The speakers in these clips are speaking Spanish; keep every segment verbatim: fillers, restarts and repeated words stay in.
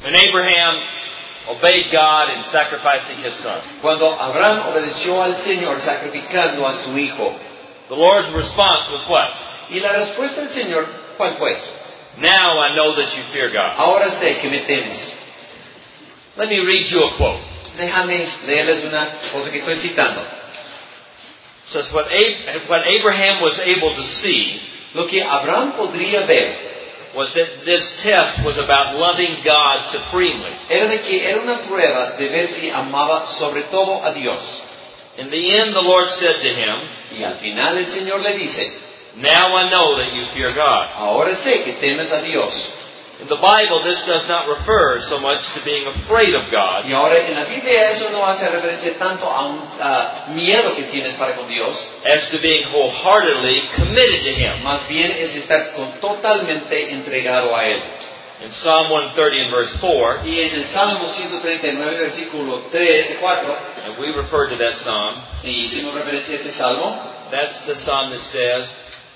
When Abraham obeyed God in sacrificing his son, Cuando Abraham obedeció al Señor sacrificando a su hijo, the Lord's response was what? y la respuesta del Señor, ¿cuál fue? Now I know that you fear God. Ahora sé que me temes. Let me read you a quote. Déjame leerles una cosa que estoy citando. It says, what, Ab- what Abraham was able to see Lo que Abraham podría ver was that this test was about loving God supremely. era de que era una prueba de ver si amaba sobre todo a Dios. In the end, the Lord said to him, Y al final el Señor le dice, now I know that you fear God. ahora sé que temes a Dios. In the Bible, this does not refer so much to being afraid of God Y ahora en la Biblia eso no hace referencia tanto a un a miedo que tienes para con Dios, as to being wholeheartedly committed to Him. más bien es estar con- totalmente entregado a Él. In Psalm one thirty and verse four, Y en el Salmo ciento treinta y nueve, versículo tres, cuatro, and we referred to that psalm, y hicimos referencia a este Salmo, that's the psalm that says,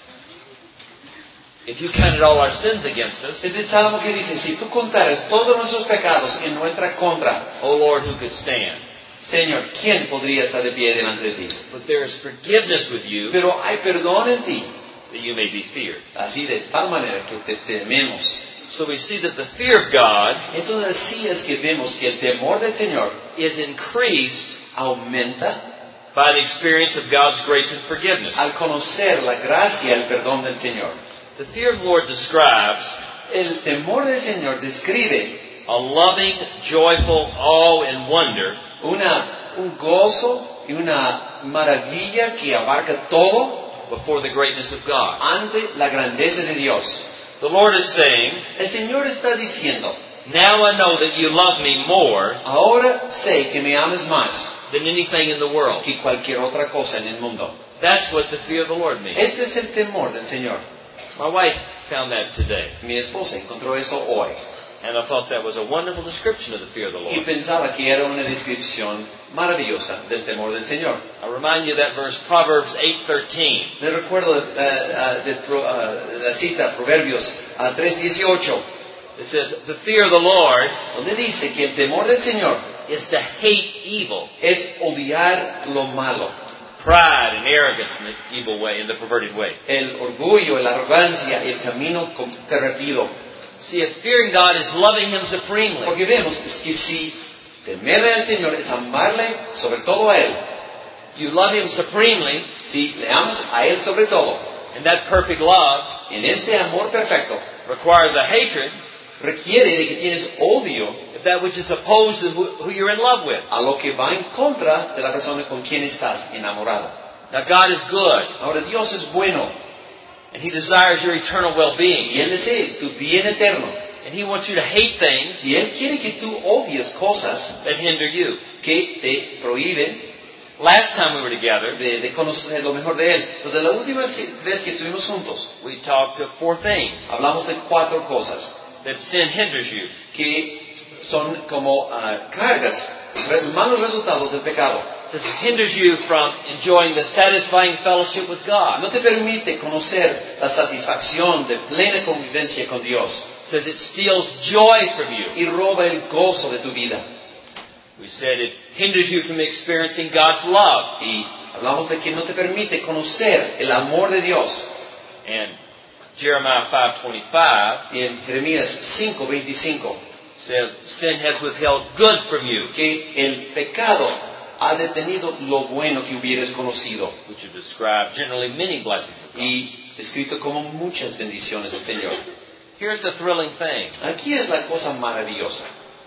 if you counted all our sins against us, es el Salmo que dice, si tú contaras todos nuestros pecados en nuestra contra, O Lord, who could stand? Señor, ¿quién podría estar de pie delante de ti? But there is forgiveness with you Pero hay perdón en ti, that you may be feared. así de tal manera que te tememos. So we see that the fear of God Entonces así es que vemos que el temor del Señor is increased aumenta by the experience of God's grace and forgiveness. al conocer la gracia y el perdón del Señor. The fear of the Lord describes El temor del Señor describe a loving, joyful awe and wonder una, un gozo y una maravilla que abarca todo before the greatness of God. ante la grandeza de Dios. The Lord is saying, El Señor está diciendo, now I know that you love me more ahora sé que me amas más than anything in the world. que cualquier otra cosa en el mundo. That's what the fear of the Lord means. Este es el temor del Señor. My wife found that today, Mi esposa encontró eso hoy and I thought that was a wonderful description of the fear of the y Lord. pensaba que era una descripción maravillosa del temor del Señor. I remind you of that verse, Proverbs eight thirteen. Le recuerdo uh, uh, de, pro- uh, la cita, Proverbios uh, tres dieciocho, It says, the fear of the Lord donde dice que el temor del Señor is to hate evil, es odiar lo malo, pride and arrogance in the evil way, in the perverted way. el orgullo, la arrogancia, el camino com- pervertido. See, if fearing God is loving Him supremely, Porque vemos que si temerle al Señor es amarle sobre todo a Él, you love Him supremely, si le amas a Él sobre todo, and that perfect love en este amor perfecto requires a hatred requiere de que tienes odio of that which is opposed to who who you're in love with. a lo que va en contra de la persona con quien estás enamorado. Now, God is good, Ahora Dios es bueno and He desires your eternal y well-being, Él desea tu bien eterno and He wants you to hate things y Él quiere que tú odies cosas that hinder you. que te prohíben Last time we were together, de, de conocer lo mejor de Él. Entonces la última vez que estuvimos juntos we talked of four things hablamos de cuatro cosas that sin hinders you. que son como ah, cargas, re- malos resultados del pecado. It says it hinders you from enjoying the satisfying fellowship with God. No te permite conocer la satisfacción de plena convivencia con Dios It says it steals joy from you. y roba el gozo de tu vida. We said it hinders you from experiencing God's love. Y hablamos de que no te permite conocer el amor de Dios. And Jeremiah five twenty-five Y en Jeremías cinco veinticinco, says sin has withheld good from you, que el pecado ha detenido lo bueno que hubieras conocido. which would describe generally many blessings of God. Y descrito como muchas bendiciones del Señor. Here's the thrilling thing Aquí es la cosa maravillosa,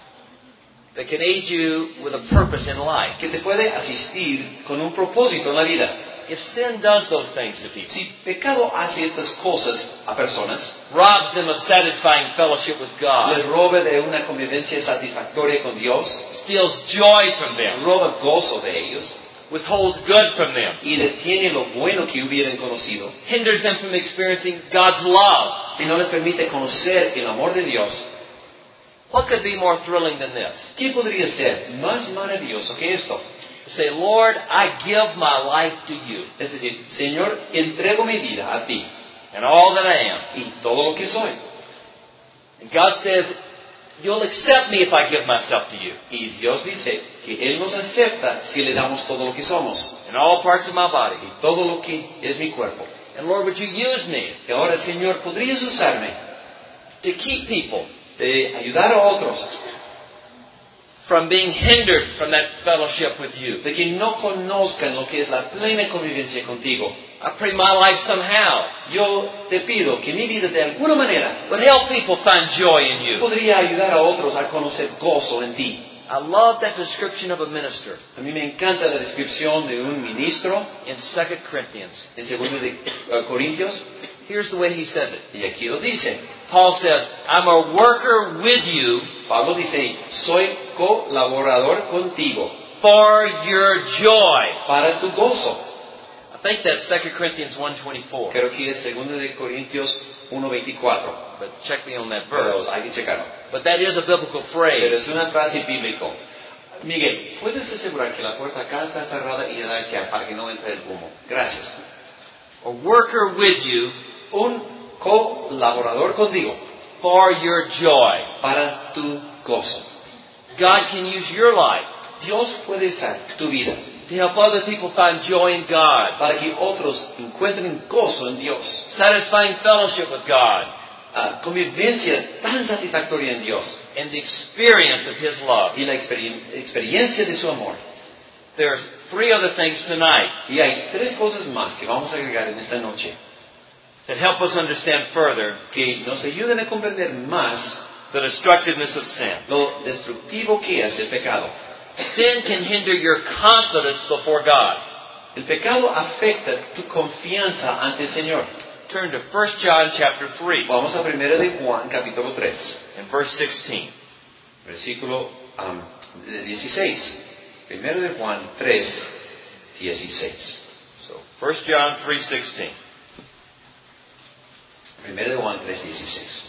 that can aid you with a purpose in life. que te puede asistir con un propósito en la vida. If sin does those things to people, Si pecado hace estas cosas a personas, robs them of satisfying fellowship with God, les roba de una convivencia satisfactoria con Dios, steals joy from them, roba gozo de ellos withholds good from them, y detiene lo bueno que hubieran conocido hinders them from experiencing God's love. y no les permite conocer el amor de Dios, What could be more thrilling than this? ¿qué podría ser más maravilloso que esto? Say, Lord, I give my life to you Es decir, Señor, entrego mi vida a ti and all that I am. y todo lo que soy. And God says, you'll accept me if I give myself to you. Y Dios dice que Él nos acepta si le damos todo lo que somos In all parts of my body. y todo lo que es mi cuerpo. And Lord, would you use me Y ahora, Señor, ¿podrías usarme to keep people de ayudar a otros, from being hindered from that fellowship with you? de que no conozcan lo que es la plena convivencia contigo? I pray my life somehow Yo te pido que mi vida de alguna manera would help people find joy in you. podría ayudar a otros a conocer gozo en ti. I love that description of a minister A mí me encanta la descripción de un ministro in Second Corinthians. en segundo de uh, Corintios, Here's the way he says it. y aquí lo dice. Paul says, I'm a worker with you Pablo dice, soy colaborador contigo for your joy. para tu gozo. I think that's Second Corinthians one twenty-four. Creo que es segundo de Corintios uno veinticuatro, But check me on that pero verse. hay que checarlo. But that is a biblical Pero phrase. es una frase bíblica. Miguel, ¿puedes asegurar que la puerta acá está cerrada y nada que para que no entre el humo? Gracias. A worker with you Un colaborador contigo for your joy. para tu gozo. God can use your life Dios puede usar tu vida to help other people find joy in God, para que otros encuentren gozo en Dios. satisfying fellowship with God, Ah, convivencia tan satisfactoria en Dios and the experience of His love. y la experien- experiencia de su amor. There's three other things tonight Y hay tres cosas más que vamos a agregar en esta noche that help us understand further que nos ayudan a comprender más the destructiveness of sin. lo destructivo que es el pecado. Sin can hinder your confidence before God. El pecado afecta tu confianza ante el Señor. Turn to First John chapter three Vamos a primera de Juan, capítulo tres, and verse sixteen. versículo um, dieciséis. Primero de Juan tres, dieciséis. So First John three sixteen. Primero de Juan tres, dieciséis.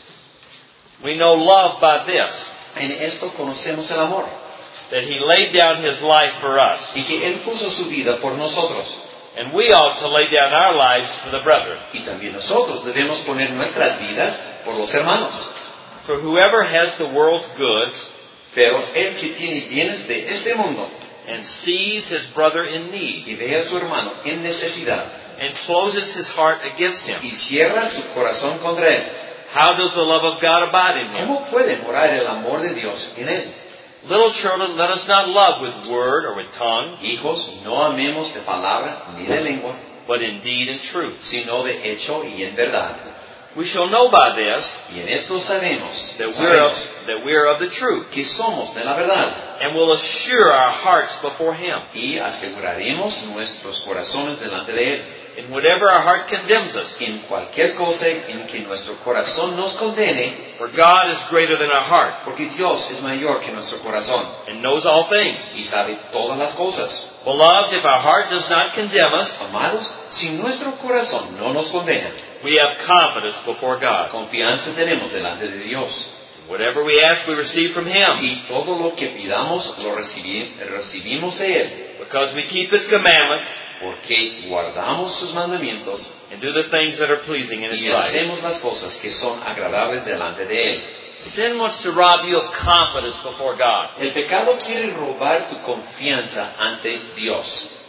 We know love by this, En esto conocemos el amor that He laid down His life for us, y que Él puso su vida por nosotros. and we ought to lay down our lives for the brethren. Y también nosotros debemos poner nuestras vidas por los hermanos. For whoever has the world's goods Pero el que tiene bienes de este mundo and sees his brother in need y ve a su hermano en necesidad and closes his heart against him, y cierra su corazón contra él, how does the love of God abide in him? ¿cómo puede morar el amor de Dios en él? Little children, let us not love with word or with tongue, Hijos, no amemos de palabra ni de lengua, but in deed and truth. sino de hecho y en verdad. We shall know by this Y en esto sabemos, that we're of, sabemos that we're of the truth, que somos de la verdad and will assure our hearts before Him. y aseguraremos nuestros corazones delante de él. In whatever our heart condemns us, En cualquier cosa en que nuestro corazón nos condene, for God is greater than our heart, porque Dios es mayor que nuestro corazón and knows all things. y sabe todas las cosas. Beloved, if our heart does not condemn us, Amados, si nuestro corazón no nos condena, we have confidence before God. confianza tenemos delante de Dios. Whatever we ask, we receive from Him, Y todo lo que pidamos lo recibi- recibimos de Él, because we keep His commandments porque guardamos sus mandamientos and do the things that are pleasing in His y sight. hacemos las cosas que son agradables delante de Él. Sin wants to rob you of confidence before God. El pecado quiere robar tu confianza ante Dios.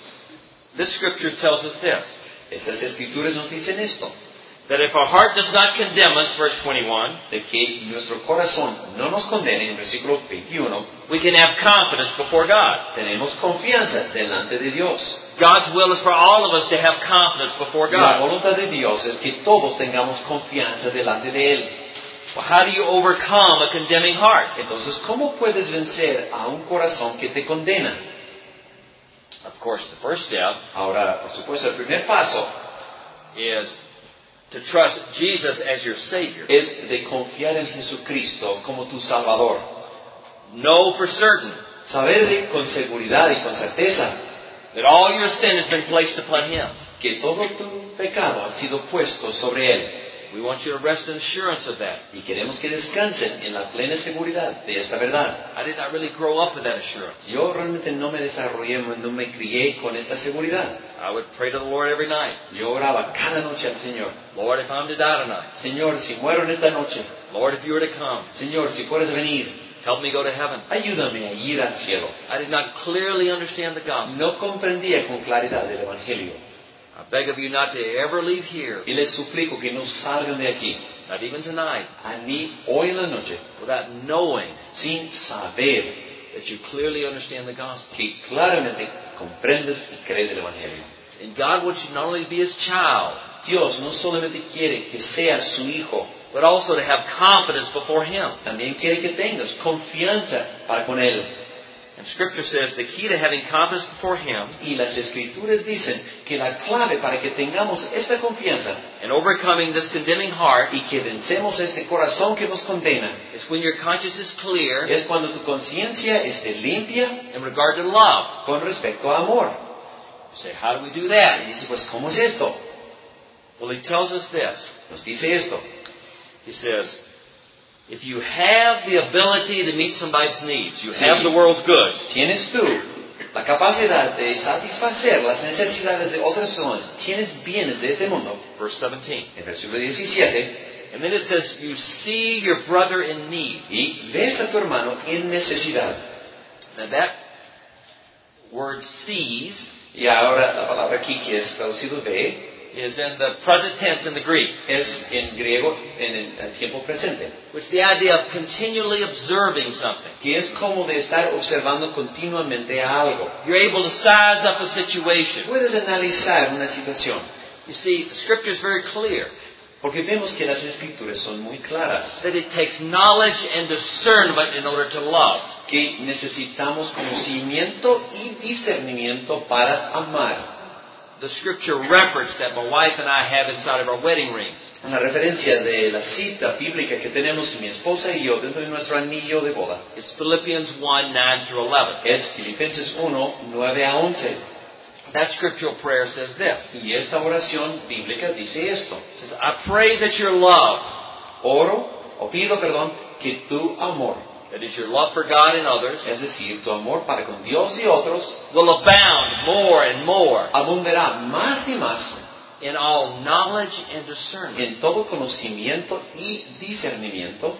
This scripture tells us this, Estas escrituras nos dicen esto, that if our heart does not condemn us, verse twenty-one, de que nuestro corazón no nos condene, en versículo veintiuno, we can have confidence before God. tenemos confianza delante de Dios. God's will is for all of us to have confidence before La God. voluntad de Dios es que todos tengamos confianza delante de Él. Well, how do you overcome a condemning heart? Entonces, ¿cómo puedes vencer a un corazón que te condena? Of course, the first step Ahora, por supuesto, el primer paso is to trust Jesus as your Savior. es de confiar en Jesucristo como tu Salvador. Know for certain Saber de, con seguridad y con certeza that all your sin has been placed upon Him. que todo tu pecado ha sido puesto sobre Él. We want you to rest in assurance of that. Y queremos que descansen en la plena seguridad de esta verdad. I did not really grow up with that assurance. Yo realmente no me desarrollé, no me crié con esta seguridad. I would pray to the Lord every night. Yo oraba cada noche al Señor. Lord, if I'm to die tonight. Señor, si muero en esta noche. Lord, if you were to come. Señor, si puedes venir. Help me go to heaven. Ayúdame a ir al cielo. I did not clearly understand the gospel. No comprendía con claridad el Evangelio. I beg of you not to ever leave here. Y les suplico que no salgan de aquí. Not even tonight. Ni hoy en la noche. Without knowing. Sin saber. That you clearly understand the gospel. Que claramente comprendes y crees el Evangelio. And God wants you to not only be His child. Dios no solamente quiere que seas su hijo. But also to have confidence before Him. También quiere que tengas confianza para con Él. And Scripture says the key to having confidence before Him. Y las Escrituras dicen que la clave para que tengamos esta confianza. And overcoming this condemning heart. Y que vencemos este corazón que nos condena. Is when your conscience is clear. Es cuando tu conciencia esté limpia. In regard to love. Con respecto a amor. You say, how do we do that? Y dice, pues, ¿cómo es esto? Well, He tells us this. Nos dice esto. He says, if you have the ability to meet somebody's needs, you have the world's goods. Tienes tú la capacidad de satisfacer las necesidades de otras personas. Tienes bienes de este mundo. Verse seventeen. En versículo diecisiete. And then it says, you see your brother in need. Y ves a tu hermano en necesidad. Now that word sees. Y ahora la palabra aquí que es traducido ve. Is in the present tense in the Greek. Es en griego en el, el tiempo presente. Which is the idea of continually observing something. Que es como de estar observando continuamente a algo. You're able to size up a situation. Puedes analizar una situación. You see, the Scripture is very clear. Porque vemos que las Escrituras son muy claras. That it takes knowledge and discernment in order to love. Que necesitamos conocimiento y discernimiento para amar. The Scripture reference that my wife and I have inside of our wedding rings. Una referencia de la cita bíblica que tenemos mi esposa y yo dentro de nuestro anillo de boda. It's Philippians one, nine through eleven. Es Filipenses uno, nueve a once. That scriptural prayer says this. Y esta oración bíblica dice esto. It says, I pray that your love. Oro, o pido, perdón, que tu amor. That is your love for God and others. Es decir, tu amor para con Dios y otros. Will abound more and more. Abundará más y más. In all knowledge and discernment. En todo conocimiento y discernimiento.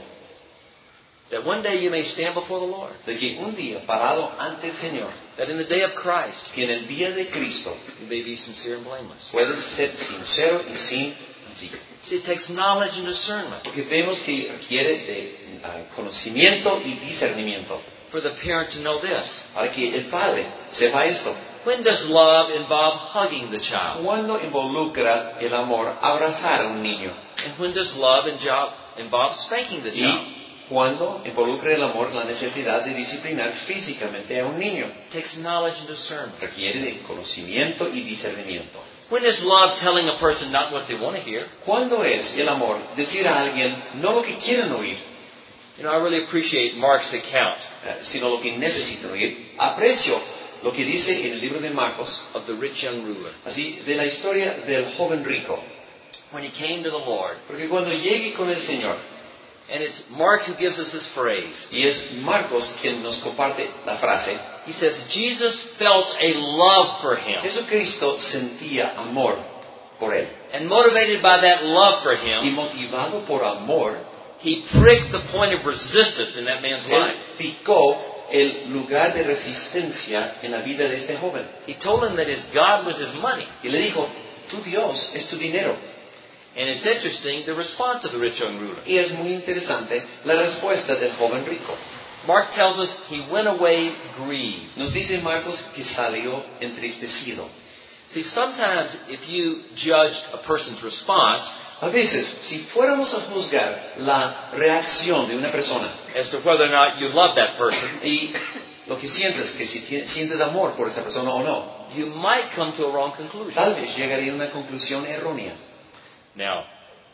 That one day you may stand before the Lord. De que un día parado ante el Señor. That in the day of Christ. Que en el día de Cristo. You may be sincere and blameless. Puedes ser sincero y sin mancilla. See, it takes knowledge and discernment. Porque vemos que requiere de uh, conocimiento y discernimiento. For the parent to know this. Para que el padre sepa esto. When does love involve hugging the child? Cuando involucra el amor abrazar a un niño. And when does love involve spanking the child? Y cuando involucra el amor la necesidad de disciplinar físicamente a un niño. It takes knowledge and discernment. Requiere de conocimiento y discernimiento. When is love telling a person not what they want to hear? ¿Cuándo es el amor decir a alguien no lo que quieren oír? You know, I really appreciate Mark's account. Uh, sino lo que necesitan oír. Aprecio lo que dice en el libro de Marcos. Of the rich young ruler. Así, de la historia del joven rico. When he came to the Lord. Porque cuando llegue con el Señor. And it's Mark who gives us this phrase. Y es Marcos quien nos comparte la frase. He says, Jesus felt a love for him. Jesucristo sentía amor por él. And motivated by that love for him. Y motivado por amor. He pricked the point of resistance in that man's life. Picó el lugar de resistencia en la vida de este joven. He told him that his God was his money. Y le dijo, tu Dios es tu dinero. And it's interesting, the response of the rich young ruler. Y es muy interesante la respuesta del joven rico. Mark tells us he went away grieved. Nos dice Marcos que salió entristecido. See, sometimes if you judged a person's response, a veces, si fuéramos a juzgar la reacción de una persona, as to whether or not you love that person, y lo que sientes, que si sientes amor por esa persona o no, you might come to a wrong conclusion. Tal vez llegaría a una conclusión errónea. Now,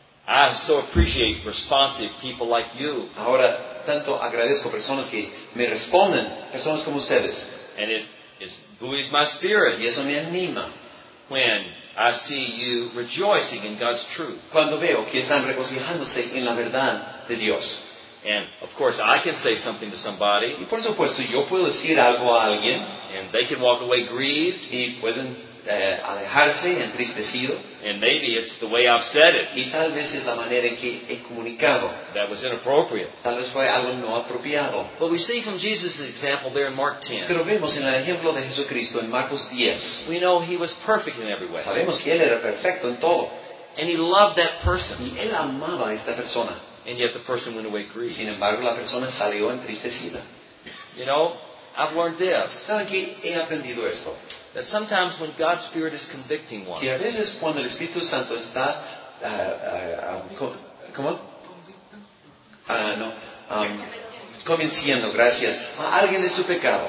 I so appreciate responsive people like you. Ahora, tanto agradezco personas que me responden, personas como ustedes. And it, it buoys my spirit. Y eso me anima. When I see you rejoicing in God's truth. Cuando veo que están regocijándose en la verdad de Dios. And, of course, I can say something to somebody, Y por supuesto, yo puedo decir algo a alguien and they can walk away grieved, y pueden eh, alejarse entristecido. and maybe it's the way I've said it Y tal vez es la manera en que he comunicado. that was inappropriate. Tal vez fue algo no apropiado. But we see from Jesus' example there in Mark ten, Pero vemos en el ejemplo de Jesucristo en Marcos diez. we know He was perfect in every way. Sabemos que Él era perfecto en todo. And He loved that person, Y Él amaba a esta persona. and yet the person went away grieved. Sin embargo, la persona salió entristecida. You know, I've learned this, ¿Saben qué? He aprendido esto. that sometimes when God's Spirit is convicting one, Que a veces cuando el Espíritu Santo está... ah, ah, ah, co- ¿Cómo? Ah, no. Um, convenciendo, gracias, a alguien de su pecado.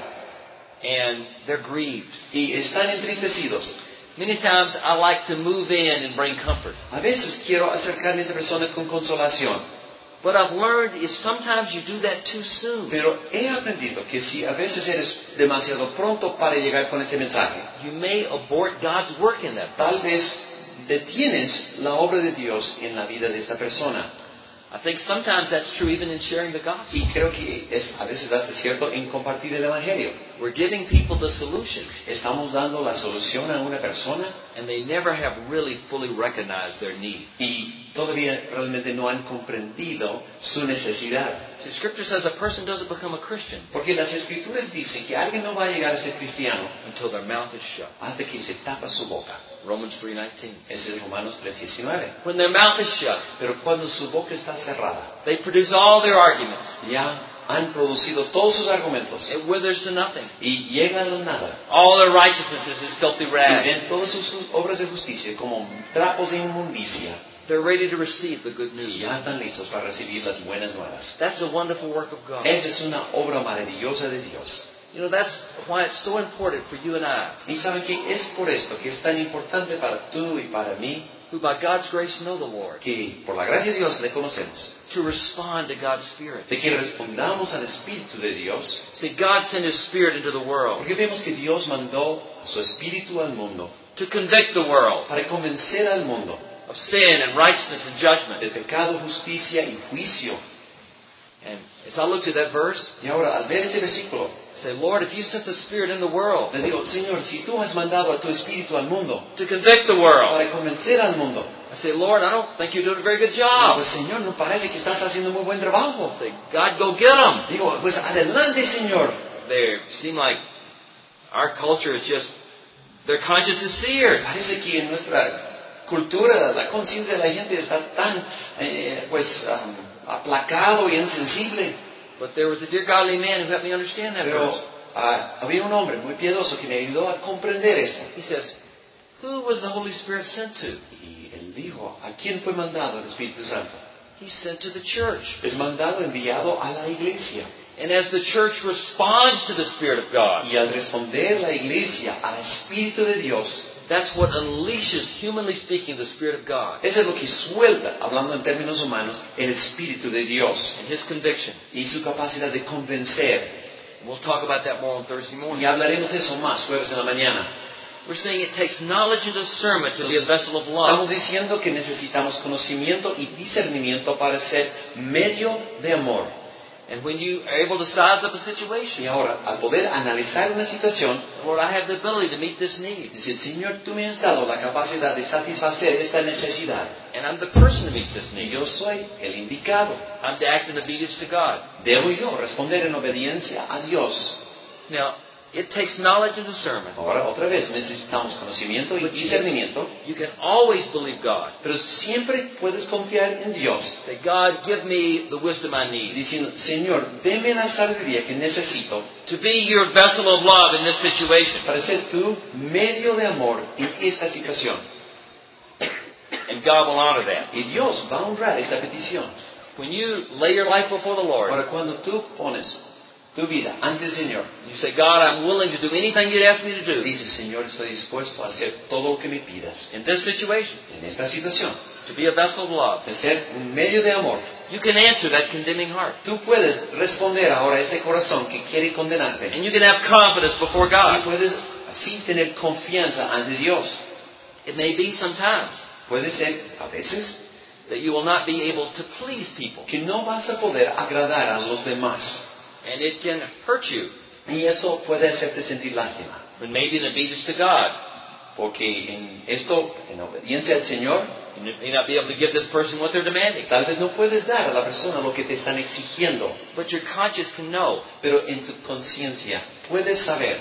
and they're grieved. Y están entristecidos. Many times I like to move in and bring comfort. A veces quiero acercarme a esa persona con consolación. But I've learned if sometimes you do that too soon, Pero he aprendido que si a veces eres demasiado pronto para llegar con este mensaje, you may abort God's work in that person. tal vez detienes la obra de Dios en la vida de esta persona. I think sometimes that's true even in sharing the gospel. Y creo que es a veces hasta cierto en compartir el Evangelio. We're giving people the solution, Estamos dando la solución a una persona and they never have really fully recognized their need. y todavía realmente no han comprendido su necesidad. See, Scripture says a person doesn't become a Christian Porque las Escrituras dicen que alguien no va a llegar a ser cristiano until their mouth is shut. hasta que se tapa su boca. Romans three nineteen. Ese es Romanos tres diecinueve. When their mouth is shut, Pero cuando su boca está cerrada, they produce all their arguments. ya han producido todos sus argumentos It withers to nothing. y llega a la nada. All their righteousness is as filthy Y rags. ven todas sus obras de justicia como trapos de inmundicia They're ready to receive the good y news. ya están listos para recibir las buenas nuevas. That's a wonderful work of God. Esa es una obra maravillosa de Dios. You know, that's why it's so important for you and I, Y saben que es por esto que es tan importante para tú y para mí, who by God's grace know the Lord, que por la gracia de Dios le conocemos, to respond to God's Spirit. de que respondamos al Espíritu de Dios, See, God sent His Spirit into the world porque vemos que Dios mandó a su Espíritu al mundo to convict the world para convencer al mundo of sin and righteousness and judgment. de pecado, justicia y juicio. And as I looked at that verse, Y ahora, al ver ese versículo, I say, Lord, if you sent the Spirit in the world le digo, Señor, si tú has mandado a tu Espíritu al mundo to convict the world, para convencer al mundo, I say, Lord, I don't think you're doing a very good digo, job. pues Señor, no parece que estás haciendo muy buen trabajo. I say, God, go get them. Digo, pues adelante, Señor. They seem like our culture is just, their conscience is seared. Parece que en nuestra cultura la conciencia de la gente está tan, eh, pues, um, aplacado y insensible. But there was a dear godly man who helped me understand that Pero verse. ah, había un hombre muy piadoso que me ayudó a comprender eso. He says, who was the Holy Spirit sent to? Y él dijo, ¿a quién fue mandado el Espíritu Santo? He sent to the church. Es mandado, enviado a la iglesia. And as the church responds to the Spirit of God, Y al responder la iglesia al Espíritu de Dios, that's what unleashes, humanly speaking, the Spirit of God eso es lo que suelta, hablando en términos humanos, el Espíritu de Dios and His conviction. y su capacidad de convencer. We'll talk about that more on Thursday morning. Y hablaremos de eso más jueves en la mañana. We're saying it takes knowledge and discernment to be a vessel of love. Estamos diciendo que necesitamos conocimiento y discernimiento para ser medio de amor. And when you are able to size up a Y situation, ahora, al poder analizar una situación, Lord, I have the ability to meet this need. decir, Señor, tú me has dado la capacidad de satisfacer esta necesidad. And I'm the person to meet this Y need. yo soy el indicado. I'm to act in obedience to God. Debo yo responder en obediencia a Dios. Now, it takes knowledge and discernment. Ahora, otra vez, necesitamos conocimiento y discernimiento, You can always believe God. pero siempre puedes confiar en Dios, Say, God, give me the wisdom I need diciendo, Señor, deme la sabiduría que necesito to be your vessel of love in this situation. para ser tu medio de amor en esta situación. And God will honor that. Y Dios va a honrar esa petición. When you lay your life before the Lord, Ahora, cuando tú pones tu vida ante el Señor, you say, God, I'm willing to do anything you'd ask me to do dices, Señor, estoy dispuesto a hacer todo lo que me pidas in this situation, en esta situación, to be a vessel of love. de ser un medio de amor. You can answer that condemning heart. Tú puedes responder ahora a este corazón que quiere condenarte. And you can have confidence before Y God. puedes así tener confianza ante Dios. It may be sometimes Puede ser, a veces, that you will not be able to please people. que no vas a poder agradar a los demás. And it can hurt you. Y eso puede hacerte sentir lástima. And maybe in obedience to God, Porque en esto, en obediencia al Señor, you may not be able to give this person what they're demanding. tal vez no puedes dar a la persona lo que te están exigiendo. But your conscience can know, Pero en tu conciencia puedes saber,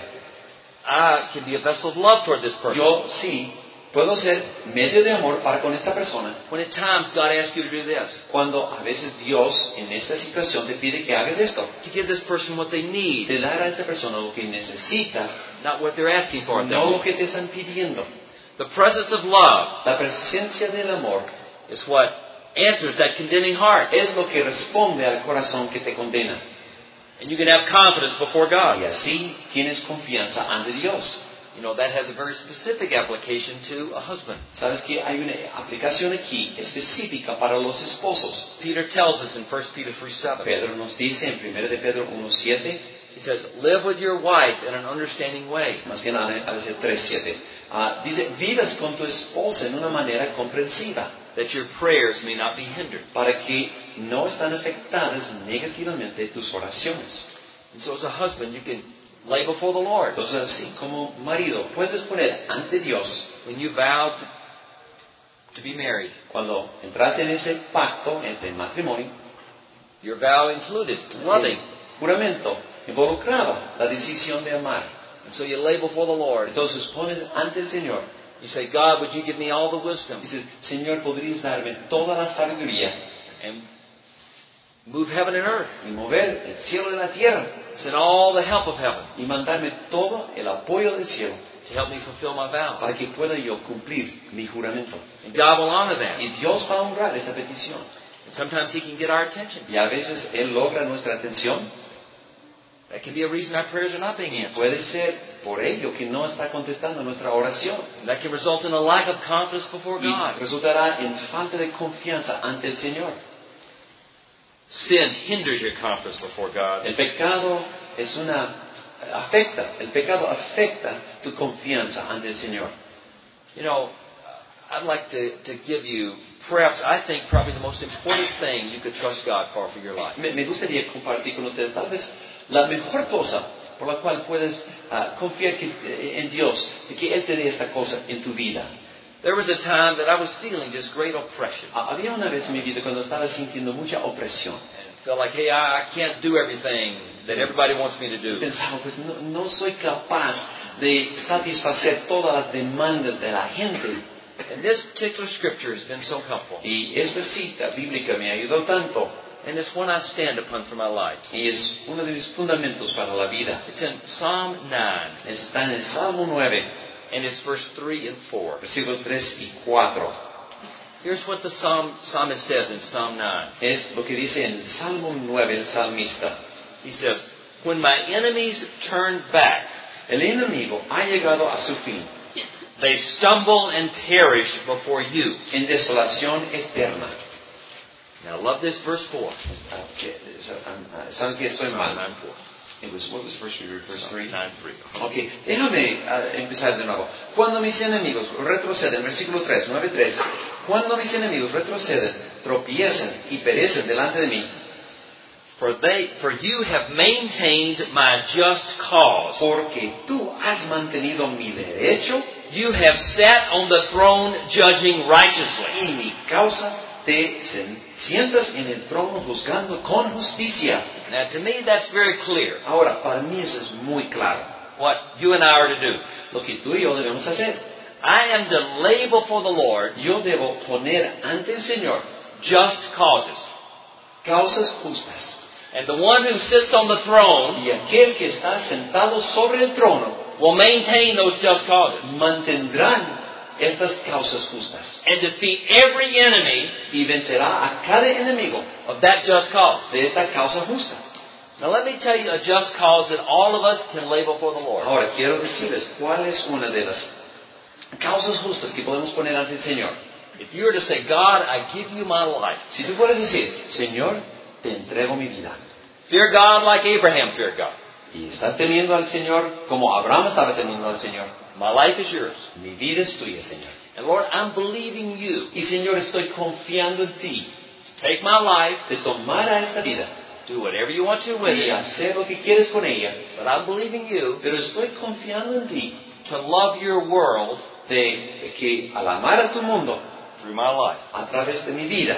I can be a vessel of love toward this person. yo sí puedo ser medio de amor para con esta persona. When at times God asks you to do this, Cuando a veces Dios en esta situación te pide que hagas esto, to give this person what they need, de dar a esta persona lo que necesita, not what they're asking for. no lo que te están pidiendo. The presence of love La presencia del amor is what answers that condemning heart. es lo que responde al corazón que te condena. And you can have confidence before God. Y así tienes confianza ante Dios. You know, that has a very specific application to a husband. Sabes que hay una aplicación aquí específica para los esposos. Peter tells us in First Peter three seven. Pedro nos dice en primero de Pedro uno siete, He says, live with your wife in an understanding way. más bien a veces tres siete, ah, dice, vivas con tu esposa en una manera comprensiva, That your prayers may not be hindered. para que no están afectadas negativamente tus oraciones. And so as a husband, you can lay before the Lord. Entonces, así como marido, puedes poner ante Dios, When you vowed to be married, cuando entraste en ese pacto entre matrimonio, your vow included loving. el juramento involucraba la decisión de amar. And so you lay before the Lord. Entonces pones ante el Señor, You say, God, would you give me all the wisdom dices, Señor, ¿podrías darme toda la sabiduría and move heaven and earth? y mover el cielo y la tierra Send all the help of heaven y mandarme todo el apoyo del cielo to help me fulfill my vow. para que pueda yo cumplir mi juramento? And God will honor that. Y Dios va a honrar esa petición. And sometimes He can get our attention. Y a veces Él logra nuestra atención. That can be a reason our prayers are not being answered. Puede ser por ello que no está contestando nuestra oración. And that can result in a lack of confidence before Y God. resultará en falta de confianza ante el Señor. Sin hinders your confidence before God. El pecado es una afecta, el pecado afecta tu confianza ante el Señor. You know, I'd like to, to give you, perhaps, I think, probably the most important thing you could trust God for for your life. Me, me gustaría compartir con ustedes tal vez la mejor cosa por la cual puedes uh, confiar que, eh, en Dios, de que Él te dé esta cosa en tu vida. There was a time that I was feeling just great oppression. Ah, había una vez en mi vida cuando estaba sintiendo mucha opresión. And it felt like, hey, I, I can't do everything that everybody wants me to do. Pensaba, pues no, no soy capaz de satisfacer todas las demandas de la gente. And this particular scripture has been so helpful. Y esta cita bíblica me ayudó tanto. And it's one I stand upon for my life. Y es uno de mis fundamentos para la vida. It's in Psalm nine, Está en el Salmo nueve, and it's verse three and four. versículos tres y cuatro. Here's what the psalm, psalmist says in Psalm nine. Es lo que dice en el Salmo nueve el salmista. He says, when my enemies turn back, El enemigo ha llegado a su fin, they stumble and perish before you. en desolación eterna. Now, love this verse four. Ah, que- ah, ¿Saben que estoy Psalm mal? nine four. It was, what was verse three? Verse three? nine three. Ok, déjame uh, empezar de nuevo. Cuando mis enemigos retroceden, versículo tres, nueve tres, cuando mis enemigos retroceden, tropiezan y perecen delante de mí, For they, for you have maintained my just cause. porque tú has mantenido mi derecho You have sat on the throne judging righteously. y mi causa, te sientas en el trono juzgando con justicia. Now, to me, that's very clear. Ahora, para mí eso es muy claro. What you and I are to do. Lo que tú y yo debemos hacer. I am to lay before the Lord Yo debo poner ante el Señor just causes. causas justas. And the one who sits on the throne Y aquel que está sentado sobre el trono will maintain those just causes mantendrán estas causas justas and defeat every enemy y vencerá a cada enemigo of that just cause. de esta causa justa. Now, let me tell you a just cause that all of us can lay before the Lord. Ahora quiero decirles cuál es una de las causas justas que podemos poner ante el Señor. If you were to say, God, I give you my life. Si tú puedes decir, Señor, te entrego mi vida. Fear God like Abraham feared God. Y estás temiendo al Señor como Abraham estaba temiendo al Señor. My life is yours. Mi vida es tuya, Señor. And Lord, I'm believing you Y Señor, estoy confiando en ti to take my life, de tomar a esta vida do whatever you want to with y it, hacer lo que quieres con ella. but I'm believing you Pero estoy confiando en ti to love your world de que al amar a tu mundo through my life. a través de mi vida,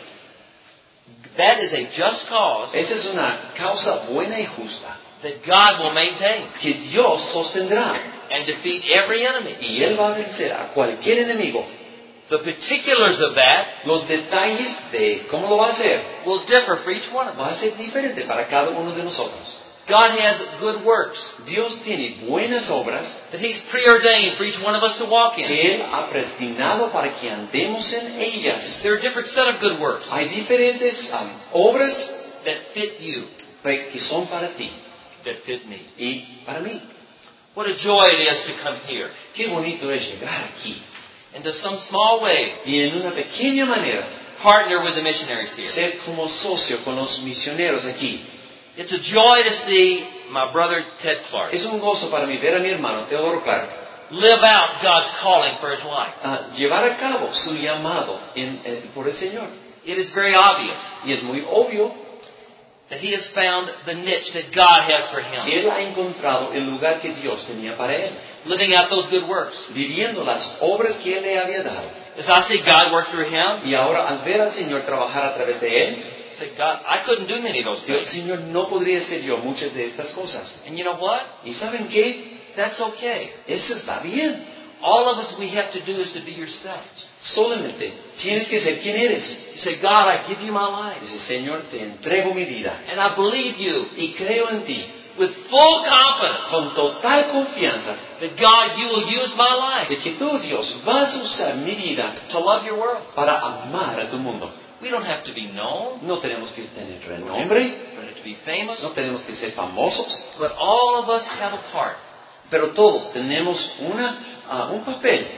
That is a just cause esa es una causa buena y justa that God will maintain que Dios sostendrá and defeat every enemy. y Él va a vencer a cualquier enemigo. The particulars of that Los detalles de cómo lo va a hacer will differ for each one of va us. a ser diferente para cada uno de nosotros. God has good works Dios tiene buenas obras that He's preordained for each one of us to walk in. que Él ha predestinado para que andemos en ellas. There are a different set of good works Hay diferentes um, obras that fit you, que son para ti that fit me. y para mí. What a joy it is to come here Qué bonito es llegar aquí and to some small way y en una pequeña manera partner with the missionaries here. ser como socio con los misioneros aquí. It's a joy to see my brother Ted Clark Es un gozo para mí ver a mi hermano Teodoro Clark live out God's calling for his life. a llevar a cabo su llamado en- en- por el Señor. It is very obvious Y es muy obvio that he has found the niche that God has for que him, él ha encontrado el lugar que Dios tenía para él, living out those good works. viviendo las obras que él le había dado. As I see God work through him, Y ahora al ver al Señor trabajar a través de él, I say, God, I couldn't do many of those digo, things. Señor, no podría ser yo muchas de estas cosas. And you know what? ¿Y saben qué? That's okay. Eso está bien. All of us, we have to do is to be yourself. Solamente tienes que ser quien eres. You say, God, I give you my life. Dice, Señor, te entrego mi vida And I believe you y creo en ti with full confidence con total confianza that God, you will use my life de que tú, Dios, vas a usar mi vida to love your world. para amar a tu mundo. We don't have to be known. No tenemos que tener We don't renombre, have to be famous. no tenemos que ser famosos, But all of us have a part. pero todos tenemos una, ah, un papel.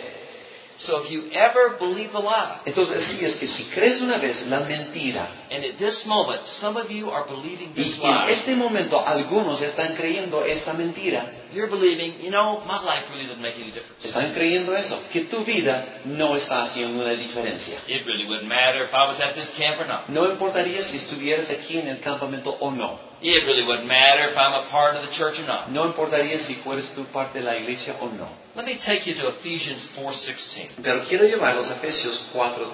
So if you ever believe the lie, Entonces, sí, es que si crees una vez la mentira, and at this moment, some of you are believing y this en lie, este momento algunos están creyendo esta mentira, you're believing, you know, my life really doesn't make any difference. están creyendo eso, que tu vida no está haciendo una diferencia. It really wouldn't matter if I was at this camp or not. No importaría si estuvieras aquí en el campamento o no. It really wouldn't matter if I'm a part of the church or not. No importaría si fueras tú parte de la iglesia o no. Let me take you to Ephesians four sixteen. Pero quiero llevarlos a Efesios cuatro,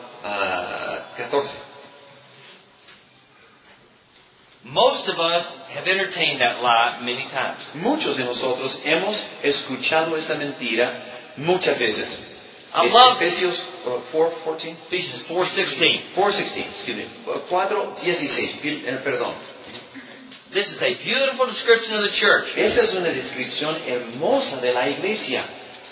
catorce. Most of us have entertained that lie many times. Muchos de nosotros hemos escuchado esta mentira muchas veces. I love Efesios uh, four fourteen. Ephesians four sixteen. four sixteen, excuse me. cuatro dieciséis, eh, perdón. This is a beautiful description of the church. Esta es una descripción hermosa de la iglesia.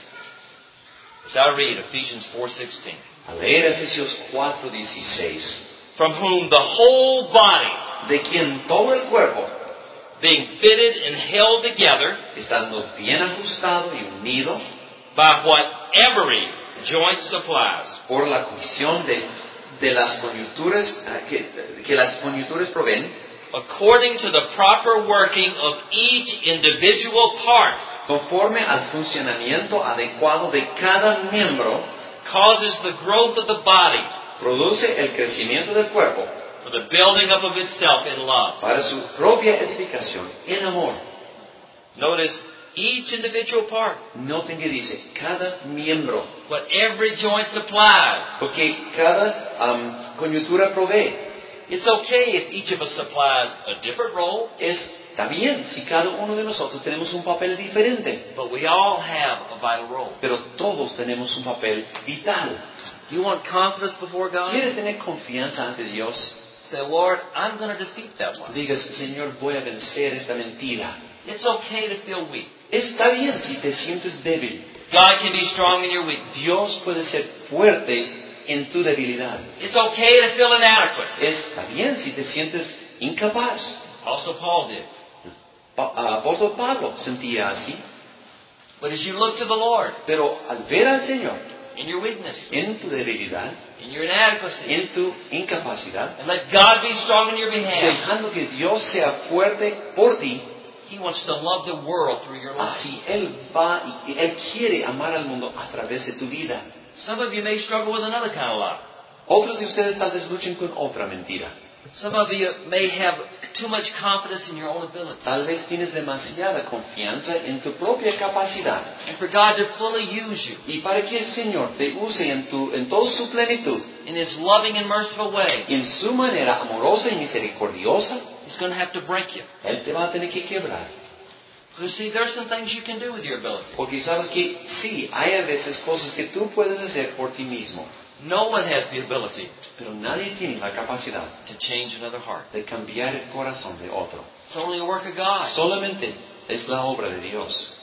As I read Ephesians four sixteen. A leer Efesios cuatro dieciséis. From whom the whole body, De quien todo el cuerpo, being fitted and held together estando bien ajustado y unido by what every joint supplies, por la cohesión de, de las coyunturas uh, que, que las coyunturas proveen, according to the proper working of each individual part, conforme al funcionamiento adecuado de cada miembro, causes the growth of the body produce el crecimiento del cuerpo for the building up of itself in love. para su propia edificación en amor. Notice each individual part, Noten que dice cada miembro, what every joint supplies. porque cada um, coyuntura provee. It's okay if each of us supplies a different role, Está bien si cada uno de nosotros tenemos un papel diferente, but we all have a vital role. pero todos tenemos un papel vital. You want confidence before God? ¿Quieres tener confianza ante Dios? Say, Lord, I'm going to defeat that one. Digas, Señor, voy a vencer esta mentira. It's okay to feel weak. Está bien si te sientes débil. God can be strong in your weakness. Dios puede ser fuerte en tu debilidad. It's okay to feel inadequate. Está bien si te sientes incapaz. Also Paul did. Pa- Apóstol Pablo sentía así, But as you look to the Lord pero al ver al Señor in your weakness, en tu debilidad, in your inadequacy, en tu incapacidad, and let God be strong in your behalf, dejando que Dios sea fuerte por ti, He wants to love the world through your life. así Él va y Él quiere amar al mundo a través de tu vida. Some of you may struggle with another kind of lie. Otros de ustedes tal vez luchen con otra mentira. Some of you may have too much confidence in your own ability. Tal vez tienes demasiada confianza en tu propia capacidad. And for God to fully use you Y para que el Señor te use en, tu, en toda su plenitud, in His loving and merciful way, en su manera amorosa y misericordiosa, He's going to have to break you. Él te va a tener que quebrar. You see, there's some things you can do with your ability. Porque sabes que sí, hay a veces cosas que tú puedes hacer por ti mismo. No one has the ability Pero nadie tiene la capacidad to change another heart. de cambiar el corazón de otro. It's only a work of God. Solamente es la obra de Dios.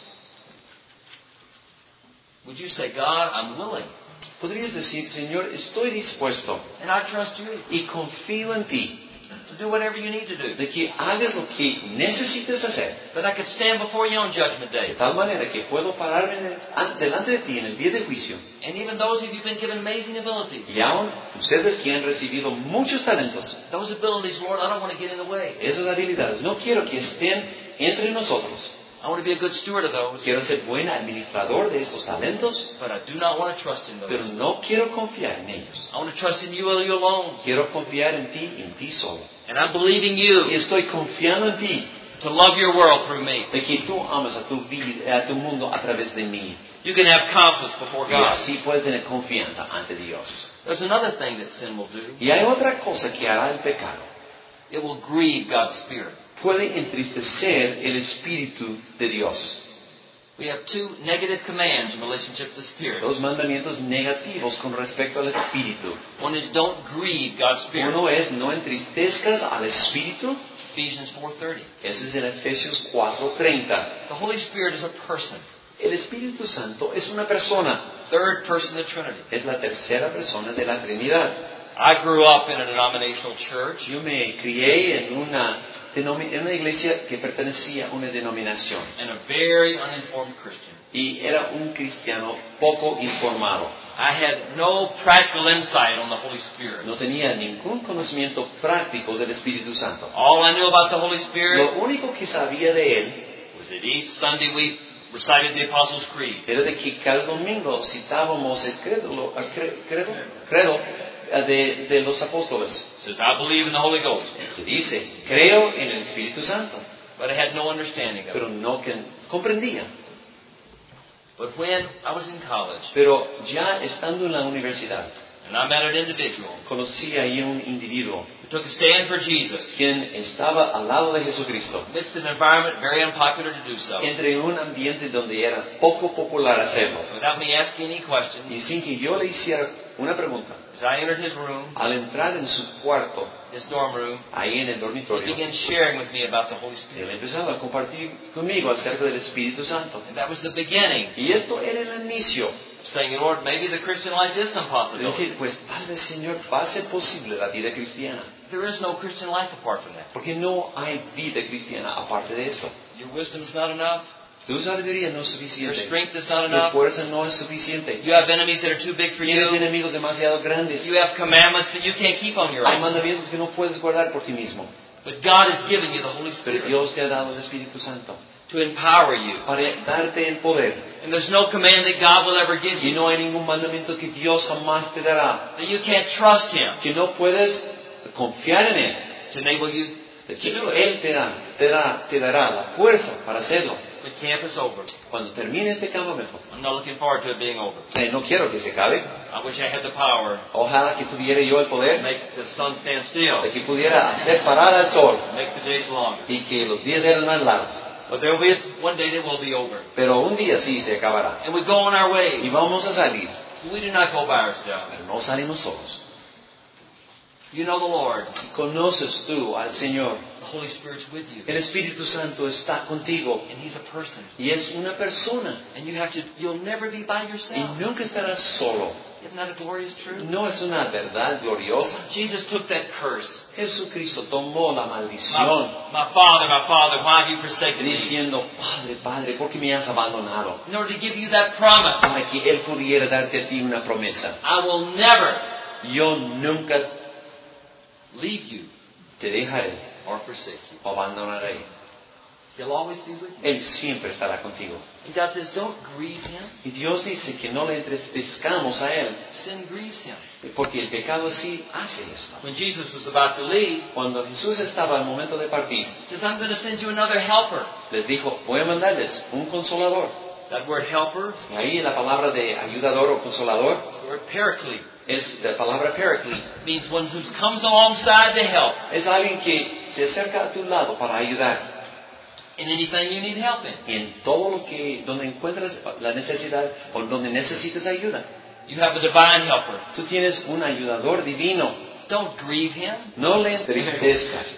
Would you say, God, I'm willing, Podrías decir, Señor, estoy dispuesto and I trust you y confío en ti, to do whatever you need to do, de que hagas lo que necesites hacer, that I could stand before you on Judgment de Day. tal manera que puedo pararme en el- an- delante de ti en el día de juicio. And even those of you who've been given amazing abilities, Y aún ustedes que han recibido muchos talentos, those abilities, Lord, I don't want to get in the way. esas habilidades, no quiero que estén entre nosotros. I want to be a good steward of those, Quiero ser buen administrador de estos talentos, but I do not want to trust in pero those. no quiero confiar en ellos. I want to trust in you and you alone. Quiero confiar en ti y en ti solo. And I'm believing Y you estoy confiando en ti, to love your world through me. de que tú amas a tu vida, a tu mundo a través de mí. You can have confidence before Y God. así puedes tener confianza ante Dios. There's another thing that sin will do. Y hay otra cosa que hará el pecado. It will grieve God's Spirit. Puede entristecer el Espíritu de Dios. We have two negative commands in relationship to the Spirit. Dos mandamientos negativos con respecto al Espíritu. One is don't grieve God's Spirit. Uno es no entristezcas al Espíritu. Ephesians four thirty. Ese es en Efesios cuatro treinta. The Holy Spirit is a person. El Espíritu Santo es una persona. Third person of the Trinity. Es la tercera persona de la Trinidad. I grew up in a denominational church. Yo me crié en una, denomi- en una iglesia que pertenecía a una denominación. And a very uninformed Christian. Y era un cristiano poco informado. I had no practical insight on the Holy Spirit. No tenía ningún conocimiento práctico del Espíritu Santo. All I knew about the Holy Spirit Lo único que sabía de él was that each Sunday we recited the Apostles' Creed. era de que cada domingo citábamos el credo, lo- el cre- credo, credo eh, de, de los apóstoles. It says, I believe in the Holy Ghost. Que dice, creo en el Espíritu Santo. But I had no understanding of it. Pero no que comprendía. But when I was in college, Pero ya estando en la universidad, and I met an individual conocí ahí un individuo who took a stand for Jesus, quien estaba al lado de Jesucristo, amidst an environment very unpopular to do so, entre un ambiente donde era poco popular hacerlo. without me asking any questions. Y sin que yo le hiciera una pregunta, As I entered his room, al entrar en su cuarto, his dorm room, ahí en el he dormitorio, began sharing with me about the Holy él Spirit. empezaba a compartir conmigo acerca del Espíritu Santo. And that was the beginning Y esto era el inicio. of saying, Lord, maybe the Christian life is some Es possibility. decir, pues tal vez, Señor, va a ser posible la vida cristiana. There is no Christian life apart from that. Porque no hay vida cristiana aparte de esto. Your wisdom is not enough. Tu sabiduría no es Your suficiente. strength is not Tu enough. fuerza no es suficiente. You have enemies that are too big for Tienes you. enemigos demasiado grandes. You have commandments that you can't keep on your Hay own. mandamientos que no puedes guardar por ti mismo. But God has given you the Holy Pero Spirit Dios te ha dado el Espíritu Santo to empower you. para darte el poder. And there's no command that God will ever give Y you no hay ningún mandamiento que Dios jamás te dará. that you can't trust Him Que no puedes confiar en Él. to enable you De to que do it. Él te, da, te, da, te dará la fuerza para hacerlo. The camp is over. Cuando termine este campamento. I'm not looking forward to it being over. Eh, no quiero que se acabe. I wish I had the power Ojalá que tuviera yo el to poder make the sun stand still, de que pudiera hacer parar al sol make the days longer. y que los días eran más largos. But there will be a, one day that will be over. Pero un día sí se acabará. And we go on our way. Y vamos a salir. We do not go by ourselves. Pero no salimos solos. You know the Lord. Si conoces tú al Señor, The Holy Spirit's with you. el Espíritu Santo está contigo And He's a person. y es una persona And you have to, you'll never be by y yourself. nunca estarás solo. Isn't that a glorious truth? No es una verdad gloriosa. Jesus took that curse. Jesucristo tomó la My, maldición my Father, my Father, why have you forsaken me? diciendo, Padre, Padre, ¿por qué me has abandonado? In order to give you that promise, Para que Él pudiera darte a ti una promesa. I will never Yo nunca leave you te dejaré or forsake you. o abandonaré. He'll always be with you. Él siempre estará contigo. And God says, don't grieve Him. Y Dios dice que no le entristezcamos a Él, Sin grieves Him. porque el pecado sí hace esto. When Jesus was about to leave, Cuando Jesús estaba al momento de partir, He says, I'm going to send you another helper. les dijo, voy a mandarles un consolador. That word helper, Y ahí la palabra de ayudador o consolador the word paraclete, es la palabra paraclete. means one who comes alongside to help Es alguien que se acerca a tu lado para ayudar. in anything you need help in. Y en todo lo que, donde encuentras la necesidad o donde necesites ayuda. You have a divine helper. Tú tienes un ayudador divino. Don't grieve Him. No le entristezcas.